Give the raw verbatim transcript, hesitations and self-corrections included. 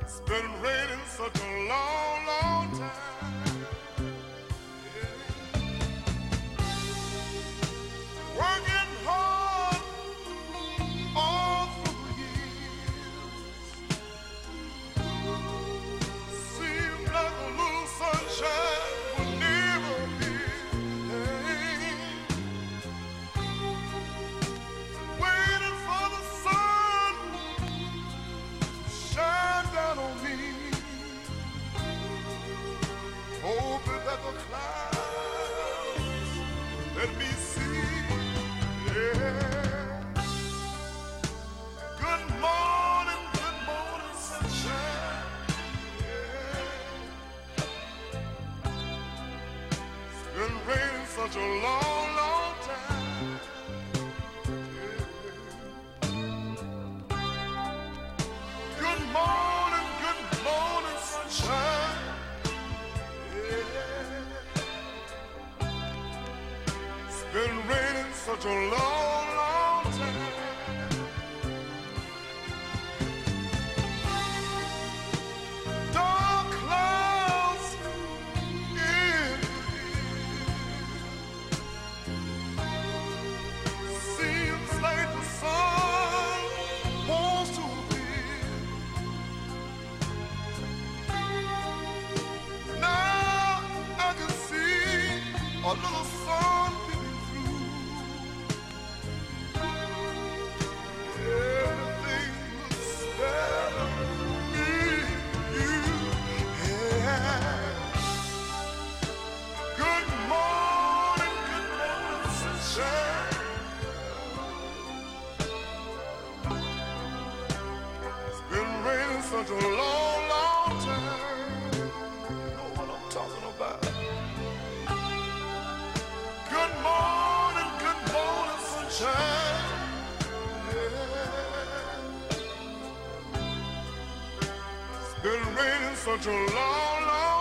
It's been raining such a long, long time. Yeah. Working hard all through the years. Seems like a little sunshine will never appear. Hey. Waiting for the sun to shine down on me. Hoping that the clouds let me see. Yeah. Good morning, good morning, sunshine. Yeah. It's been raining such a long, long time. Yeah. Good morning, good morning, sunshine. It's been raining such a long, long time. Dark clouds in the air. Seems like the sun wants to appear. Now I can see a little sun peeping through. Everything looks better with me and you. Yeah. Good morning, good morning, sunshine. It's been raining such a long, long time. You know what I'm talking about. Good morning, good morning, sunshine. Yeah. It's been raining such a long, long